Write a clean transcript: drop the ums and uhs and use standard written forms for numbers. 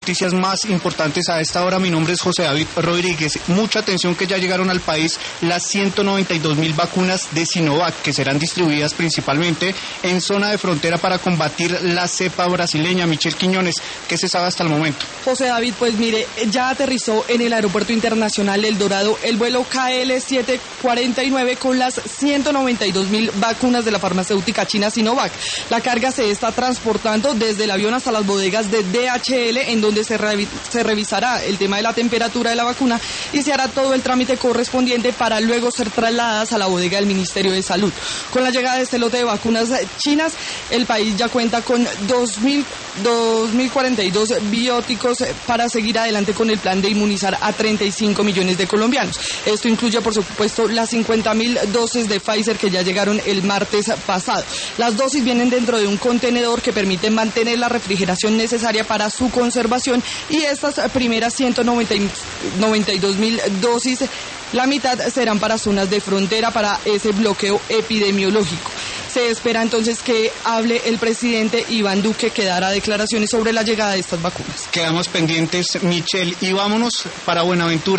noticias más importantes a esta hora. Mi nombre es José David Rodríguez. Mucha atención que ya llegaron al país las 192.000 vacunas de Sinovac, que serán distribuidas principalmente en zona de frontera para combatir la cepa brasileña. Michelle Quiñones, ¿qué se sabe hasta el momento? José David, pues mire, ya aterrizó en el Aeropuerto Internacional El Dorado el vuelo KL749 con las 192.000 vacunas de la farmacéutica china Sinovac. La carga se está transportando desde el avión hasta las bodegas de DHL, en donde se revisará el tema de la temperatura de la vacuna y se hará todo el trámite correspondiente para luego ser trasladadas a la bodega del Ministerio de Salud. Con la llegada de este lote de vacunas chinas, el país ya cuenta con 2.042 bióticos para seguir adelante con el plan de inmunizar a 35 millones de colombianos. Esto incluye, por supuesto, las 50.000 dosis de Pfizer que ya llegaron el martes pasado. Las dosis vienen dentro de un contenedor que permite mantener la refrigeración necesaria para su conservación, y estas primeras 192.000 dosis, la mitad serán para zonas de frontera para ese bloqueo epidemiológico. Se espera entonces que hable el presidente Iván Duque, que dará declaraciones sobre la llegada de estas vacunas. Quedamos pendientes, Michelle, y vámonos para Buenaventura.